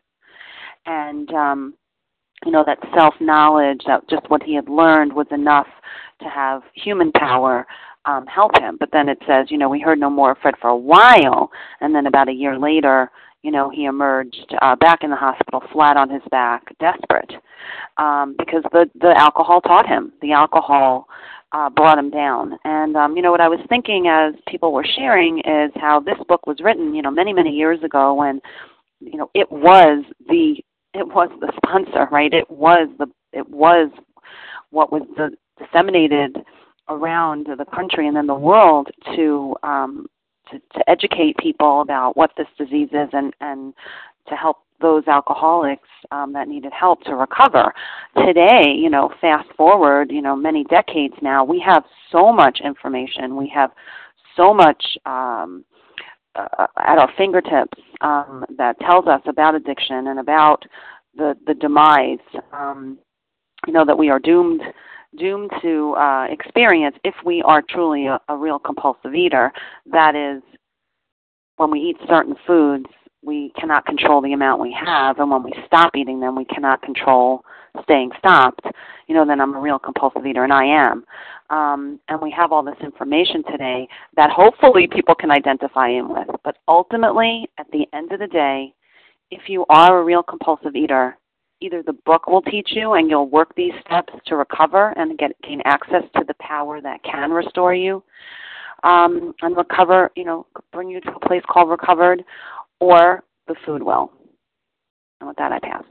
Speaker 11: And, um, you know, that self-knowledge, that just what he had learned was enough to have human power um, help him. But then it says, you know, we heard no more of Fred for a while, and then about a year later, you know, he emerged uh, back in the hospital flat on his back, desperate, um, because the, the alcohol taught him. The alcohol uh, brought him down. And, um, you know, what I was thinking as people were sharing is how this book was written, you know, many, many years ago when, you know, it was the it was the sponsor, right? It was the it was what was the, disseminated around the country and then the world to um, To, to educate people about what this disease is and, and to help those alcoholics um, that needed help to recover. Today, you know, fast forward, you know, many decades now, we have so much information. We have so much um, uh, at our fingertips um, that tells us about addiction and about the, the demise, um, you know, that we are doomed doomed to uh, experience if we are truly a, a real compulsive eater. That is, when we eat certain foods, we cannot control the amount we have, and when we stop eating them, we cannot control staying stopped. You know, then I'm a real compulsive eater, and I am. Um, and we have all this information today that hopefully people can identify in with. But ultimately, at the end of the day, if you are a real compulsive eater, either the book will teach you and you'll work these steps to recover and get gain access to the power that can restore you um, and recover, you know, bring you to a place called recovered, or the food will. And with that, I pass.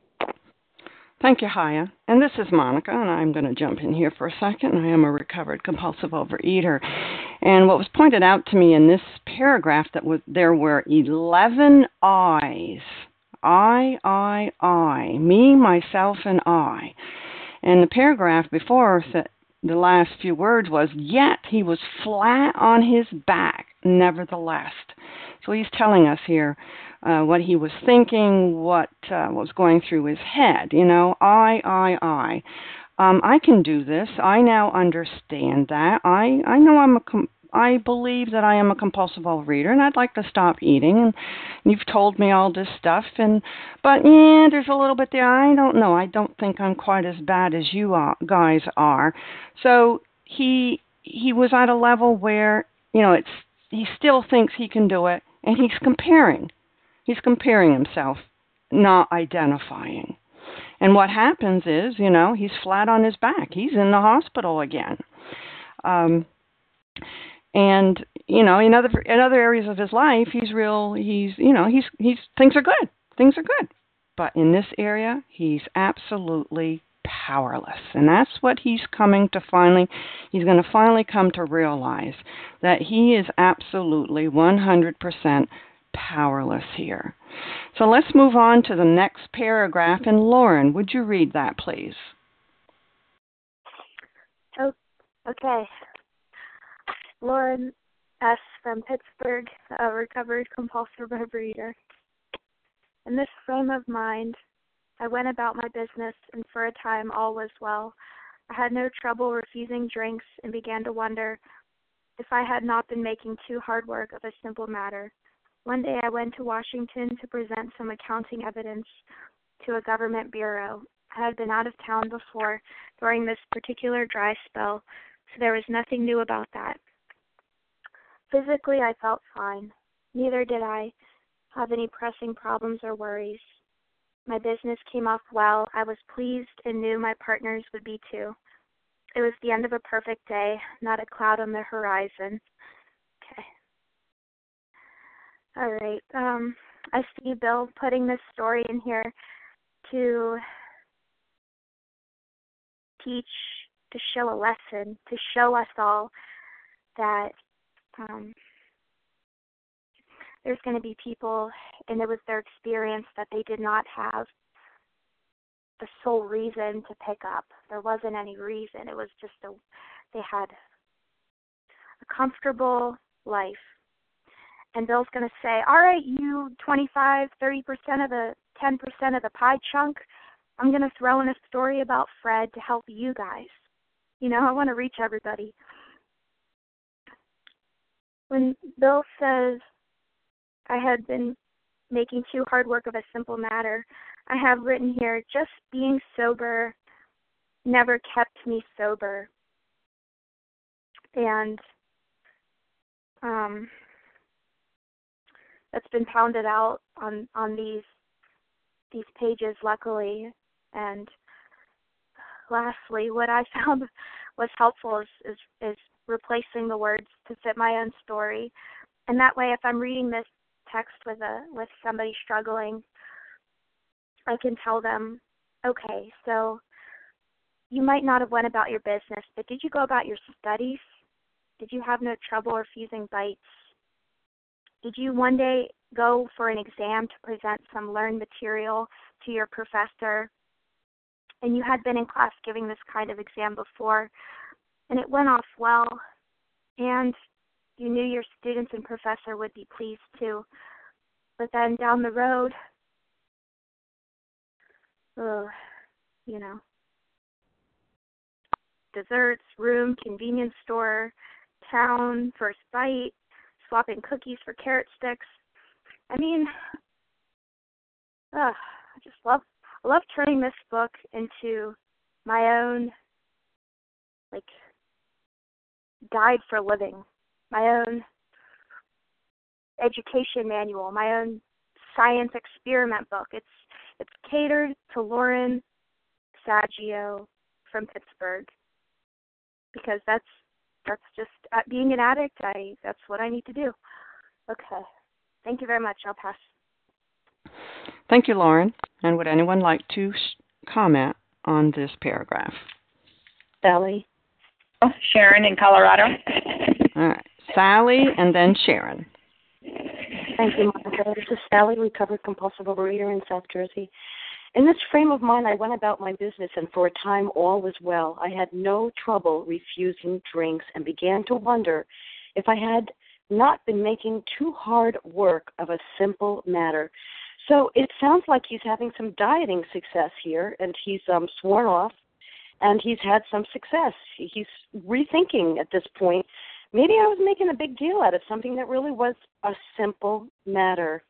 Speaker 1: Thank you, Haya. And this is Monica, and I'm going to jump in here for a second. I am a recovered compulsive overeater. And what was pointed out to me in this paragraph that was there were eleven I's. I, I, I, me, myself, and I. And the paragraph before said, the last few words was, yet he was flat on his back, nevertheless. So he's telling us here uh, what he was thinking, what uh, was going through his head. You know, I, I, I. Um, I can do this. I now understand that. I, I know I'm a... Com- I believe that I am a compulsive overeater, and I'd like to stop eating. And you've told me all this stuff, and but yeah, there's a little bit there. I don't know. I don't think I'm quite as bad as you are, guys are. So he he was at a level where, you know, it's he still thinks he can do it, and he's comparing. He's comparing himself, not identifying. And what happens is, you know, he's flat on his back. He's in the hospital again. Um, And, you know, in other in other areas of his life, he's real, he's, you know, he's, he's, things are good. Things are good. But in this area, he's absolutely powerless. And that's what he's coming to finally, he's going to finally come to realize, that he is absolutely one hundred percent powerless here. So let's move on to the next paragraph. And Lauren, would you read that, please?
Speaker 12: Oh, okay. Lauren S. from Pittsburgh, a recovered compulsive overeater. In this frame of mind, I went about my business, and for a time all was well. I had no trouble refusing drinks and began to wonder if I had not been making too hard work of a simple matter. One day I went to Washington to present some accounting evidence. to a government bureau. I had been out of town before during this particular dry spell, so there was nothing new about that. Physically, I felt fine. Neither did I have any pressing problems or worries. My business came off well. I was pleased and knew my partners would be too. It was the end of a perfect day, not a cloud on the horizon. Okay. All right. Um, I see Bill putting this story in here to teach, to show a lesson, to show us all that um, there's going to be people, and it was their experience that they did not have the sole reason to pick up. There wasn't any reason. It was just a, they had a comfortable life. And Bill's going to say, all right, you twenty-five, thirty percent of the ten percent of the pie chunk, I'm going to throw in a story about Fred to help you guys. You know, I want to reach everybody. When Bill says, I had been making too hard work of a simple matter, I have written here, just being sober never kept me sober. And um, that's been pounded out on, on these these pages, luckily. And lastly, what I found was helpful is, is, is replacing the words to fit my own story. And that way, if I'm reading this text with a with somebody struggling, I can tell them, okay, so you might not have went about your business, but did you go about your studies? Did you have no trouble refusing bites? Did you one day go for an exam to present some learned material to your professor, and you had been in class giving this kind of exam before, and it went off well, and you knew your students and professor would be pleased too, but then down the road, ugh, you know, desserts, room, convenience store, town, first bite, swapping cookies for carrot sticks. I mean, ugh, I just love, I love turning this book into my own, like, guide for living, my own education manual, my own science experiment book. It's it's catered to Lauren Saggio from Pittsburgh, because that's that's just uh, being an addict. I that's what I need to do. Okay, thank you very much. I'll pass.
Speaker 1: Thank you, Lauren. And would anyone like to sh- comment on this paragraph?
Speaker 2: Sally.
Speaker 13: Sharon in Colorado.
Speaker 1: All right, Sally, and then Sharon.
Speaker 14: Thank you, Monica. This is Sally, recovered compulsive overeater in South Jersey. In this frame of mind, I went about my business, and for a time all was well. I had no trouble refusing drinks and began to wonder if I had not been making too hard work of a simple matter. So it sounds like he's having some dieting success here, and he's um, sworn off, and he's had some success. He's rethinking at this point, maybe I was making a big deal out of something that really was a simple matter.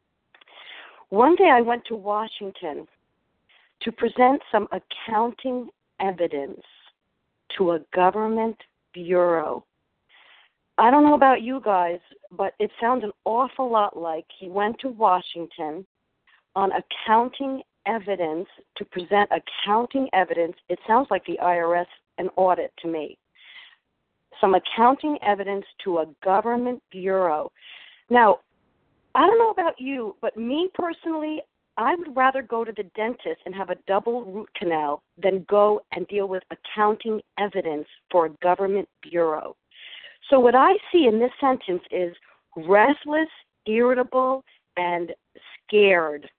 Speaker 14: One day I went to Washington to present some accounting evidence to a government bureau. I don't know about you guys, but it sounds an awful lot like he went to Washington on accounting evidence to present accounting evidence. It sounds like the I R S an audit to me. Some accounting evidence to a government bureau. Now, I don't know about you, but me personally, I would rather go to the dentist and have a double root canal than go and deal with accounting evidence for a government bureau. So what I see in this sentence is restless, irritable, and scared.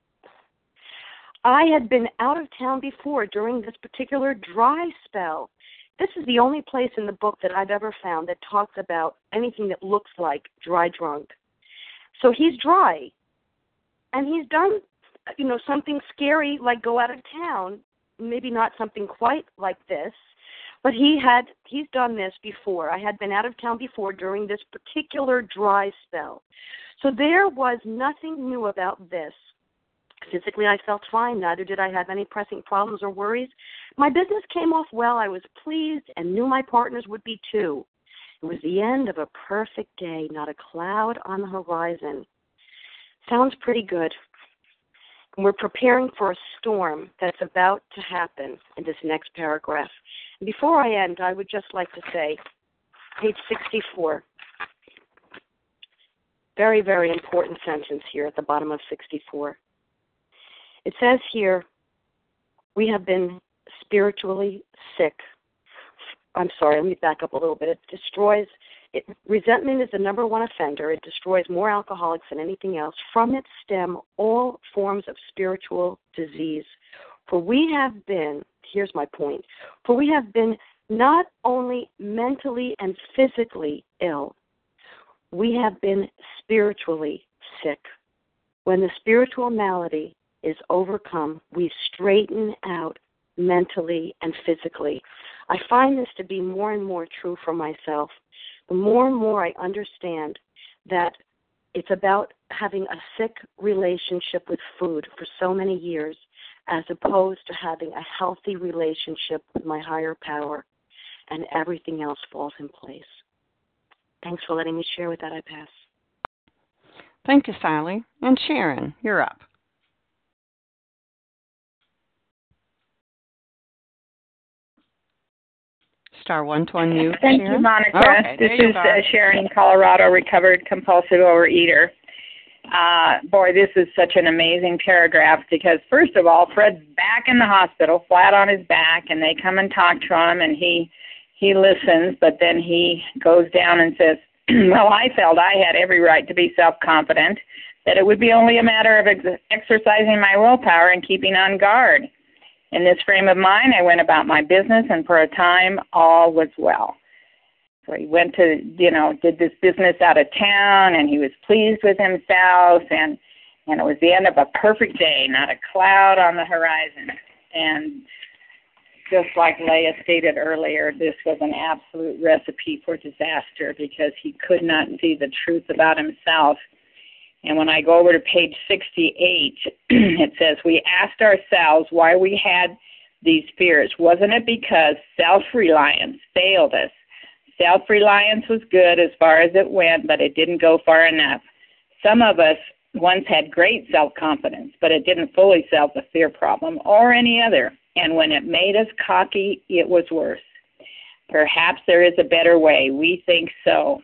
Speaker 14: I had been out of town before during this particular dry spell. This is the only place in the book that I've ever found that talks about anything that looks like dry drunk. So he's dry, and he's done, you know, something scary like go out of town, maybe not something quite like this, but he had, he's done this before. I had been out of town before during this particular dry spell. So there was nothing new about this. Physically, I felt fine. Neither did I have any pressing problems or worries. My business came off well. I was pleased and knew my partners would be too. It was the end of a perfect day, not a cloud on the horizon. Sounds pretty good. We're preparing for a storm that's about to happen in this next paragraph. And before I end, I would just like to say, page sixty-four, very, very important sentence here at the bottom of sixty-four. It says here, we have been spiritually sick. I'm sorry, let me back up a little bit. It destroys, it, resentment is the number one offender. It destroys more alcoholics than anything else. From its stem, all forms of spiritual disease. For we have been, here's my point, for we have been not only mentally and physically ill, we have been spiritually sick. When the spiritual malady is overcome, we straighten out mentally and physically. I find this to be more and more true for myself. The more and more I understand that it's about having a sick relationship with food for so many years as opposed to having a healthy relationship with my higher power, and everything else falls in place. Thanks for letting me share. With that, I pass.
Speaker 1: Thank you, Sally. And Sharon, you're up. Star one to unmute.
Speaker 13: Thank
Speaker 1: Sharon.
Speaker 13: you, Monica.
Speaker 1: Okay,
Speaker 13: this is
Speaker 1: uh,
Speaker 13: Sharon in Colorado, recovered compulsive overeater. Uh, boy, this is such an amazing paragraph because, first of all, Fred's back in the hospital, flat on his back, and they come and talk to him, and he he listens, but then he goes down and says, well, I felt I had every right to be self-confident, that it would be only a matter of ex- exercising my willpower and keeping on guard. In this frame of mind, I went about my business, and for a time, all was well. So he went to, you know, did this business out of town, and he was pleased with himself, and, and it was the end of a perfect day, not a cloud on the horizon. And just like Leah stated earlier, this was an absolute recipe for disaster because he could not see the truth about himself. And when I go over to page sixty-eight, it says, we asked ourselves why we had these fears. Wasn't it because self-reliance failed us? Self-reliance was good as far as it went, but it didn't go far enough. Some of us once had great self-confidence, but it didn't fully solve the fear problem or any other. And when it made us cocky, it was worse. Perhaps there is a better way. We think so,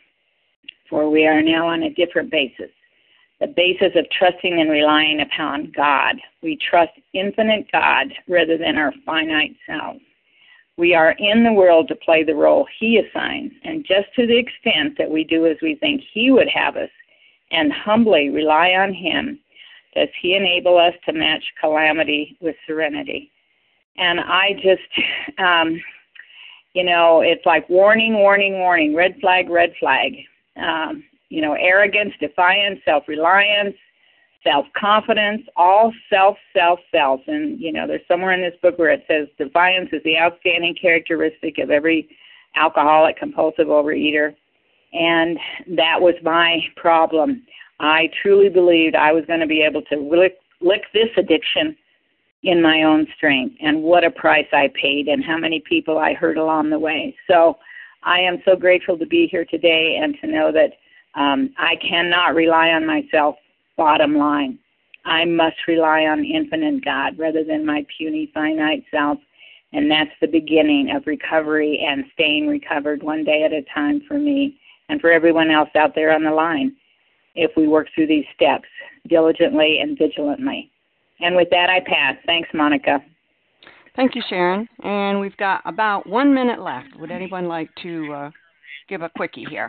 Speaker 13: for we are now on a different basis. The basis of trusting and relying upon God. We trust infinite God rather than our finite selves. We are in the world to play the role He assigns, and just to the extent that we do as we think He would have us and humbly rely on Him, does He enable us to match calamity with serenity. And I just, um, you know, it's like warning, warning, warning, red flag, red flag. Um, you know, arrogance, defiance, self-reliance, self-confidence, all self, self, self. And, you know, there's somewhere in this book where it says defiance is the outstanding characteristic of every alcoholic, compulsive overeater. And that was my problem. I truly believed I was going to be able to lick, lick this addiction in my own strength. And what a price I paid and how many people I hurt along the way. So I am so grateful to be here today and to know that um, I cannot rely on myself, bottom line. I must rely on infinite God rather than my puny, finite self. And that's the beginning of recovery and staying recovered one day at a time for me and for everyone else out there on the line if we work through these steps diligently and vigilantly. And with that, I pass. Thanks, Monica.
Speaker 1: Thank you, Sharon. And we've got about one minute left. Would anyone like to uh, give a quickie here?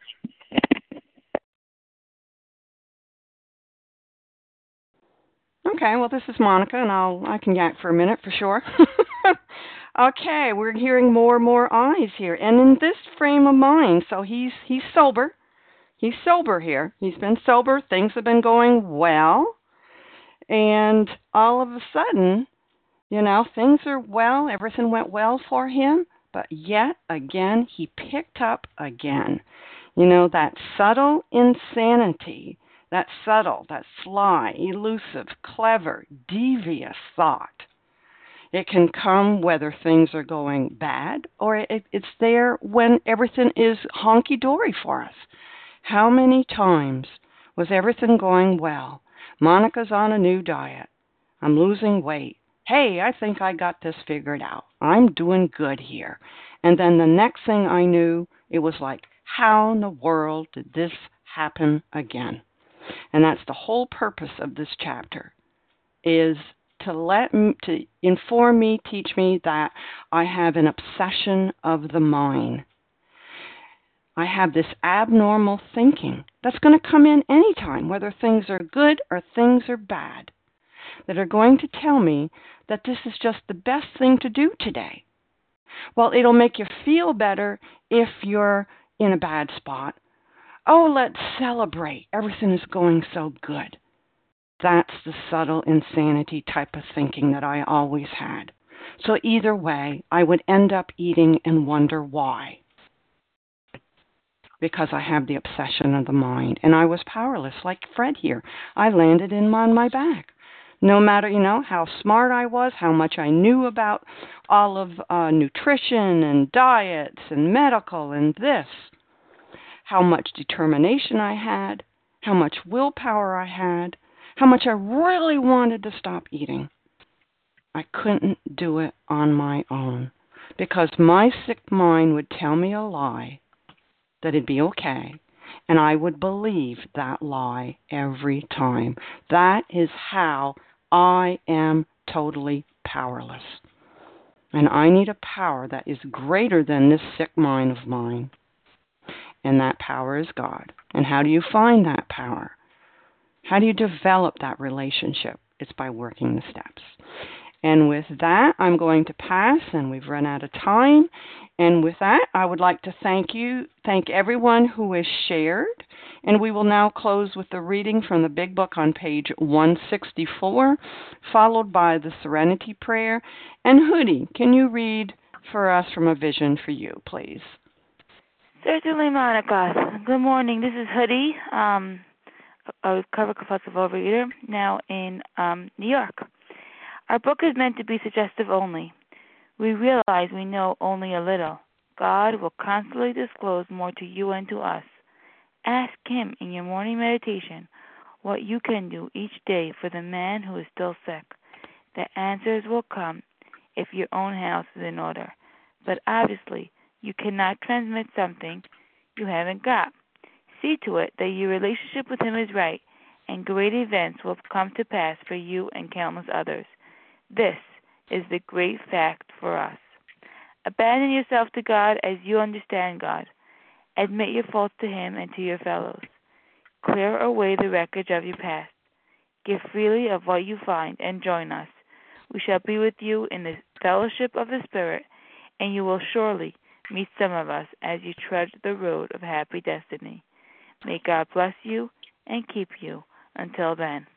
Speaker 1: Okay, well, this is Monica, and I'll I can yak for a minute for sure. Okay, we're hearing more and more eyes here, and in this frame of mind, so he's he's sober. He's sober here. He's been sober. Things have been going well, and all of a sudden, you know, things are well. Everything went well for him, but yet again, he picked up again. You know, that subtle insanity that subtle, that sly, elusive, clever, devious thought. It can come whether things are going bad, or it, it's there when everything is honky-dory for us. How many times was everything going well? Monica's on a new diet. I'm losing weight. Hey, I think I got this figured out. I'm doing good here. And then the next thing I knew, it was like, how in the world did this happen again? And that's the whole purpose of this chapter, is to let me, to inform me, teach me that I have an obsession of the mind. I have this abnormal thinking that's going to come in anytime, whether things are good or things are bad, that are going to tell me that this is just the best thing to do today. Well, it'll make you feel better if you're in a bad spot. Oh, let's celebrate. Everything is going so good. That's the subtle insanity type of thinking that I always had. So either way, I would end up eating and wonder why. Because I have the obsession of the mind. And I was powerless, like Fred here. I landed in on my back. No matter, you know, how smart I was, how much I knew about all of uh, nutrition and diets and medical and this, how much determination I had, how much willpower I had, how much I really wanted to stop eating. I couldn't do it on my own because my sick mind would tell me a lie that it'd be okay, and I would believe that lie every time. That is how I am totally powerless. And I need a power that is greater than this sick mind of mine. And that power is God. And how do you find that power? How do you develop that relationship? It's by working the steps. And with that, I'm going to pass, and we've run out of time. And with that, I would like to thank you, thank everyone who has shared. And we will now close with the reading from the Big Book on page one sixty-four, followed by the Serenity Prayer. And Hoodie, can you read for us from A Vision for You, please?
Speaker 15: Certainly, Monica. Good morning. This is Hoodie, um, a recovered compulsive overeater, now in um, New York. Our book is meant to be suggestive only. We realize we know only a little. God will constantly disclose more to you and to us. Ask Him in your morning meditation what you can do each day for the man who is still sick. The answers will come if your own house is in order. But obviously, you cannot transmit something you haven't got. See to it that your relationship with Him is right, and great events will come to pass for you and countless others. This is the great fact for us. Abandon yourself to God as you understand God. Admit your faults to Him and to your fellows. Clear away the wreckage of your past. Give freely of what you find and join us. We shall be with you in the fellowship of the Spirit, and you will surely meet some of us as you trudge the road of happy destiny. May God bless you and keep you until then.